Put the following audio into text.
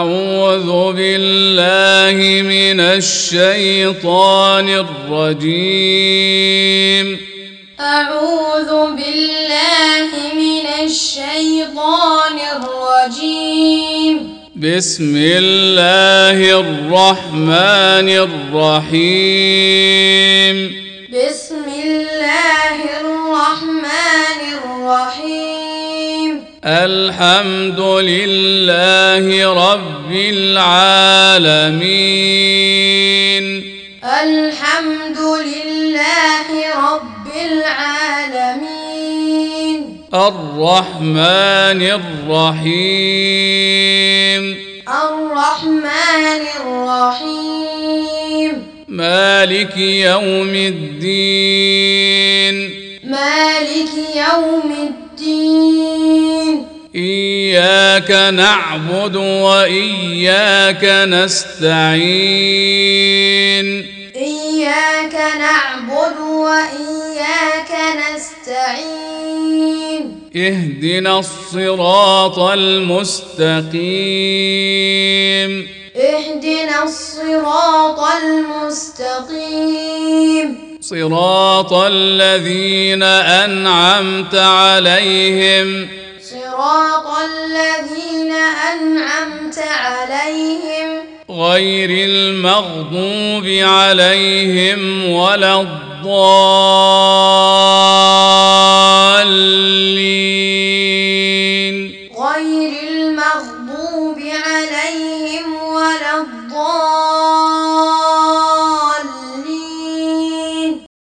أعوذ بالله من الشيطان الرجيم. أعوذ بالله من الشيطان الرجيم. بسم الله الرحمن الرحيم. بسم الله الرحمن الرحيم. الحمد لله رب العالمين. الحمد لله رب العالمين. الرحمن الرحيم. الرحمن الرحيم. مالك يوم الدين. مالك يوم الدين. إياك نعبد وإياك نستعين. إياك نعبد وإياك نستعين. اهدنا الصراط المستقيم. اهدنا الصراط المستقيم. صراط الذين أنعمت عليهم. صراط الذين أنعمت عليهم. غير المغضوب عليهم ولا الضالين.